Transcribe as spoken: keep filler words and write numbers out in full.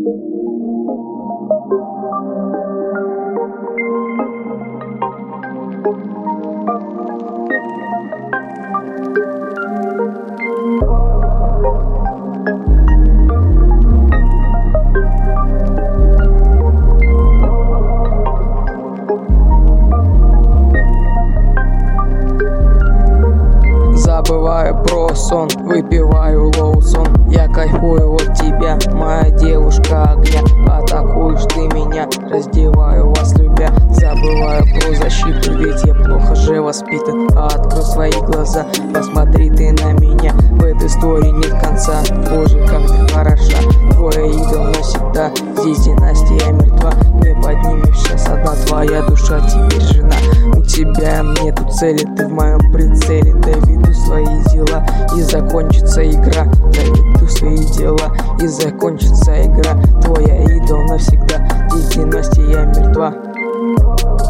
Забываю про сон, выпиваю лоусон. Я кайфую от тебя, моя девушка огня. Атакуешь ты меня, раздеваю вас любя. Забываю про защиту, ведь я плохо же воспитан. А открой свои глаза, посмотри ты на меня. В этой истории нет конца, боже, как ты хороша. Твой идол навсегда, здесь династия мертва. Не поднимешь сейчас, одна твоя душа теперь жена. У тебя нету цели, ты в моем прицеле. Доведу свои дела и закончится игра. Доведу свои дела и закончится игра. Твоя идол навсегда, здесь династия мертва.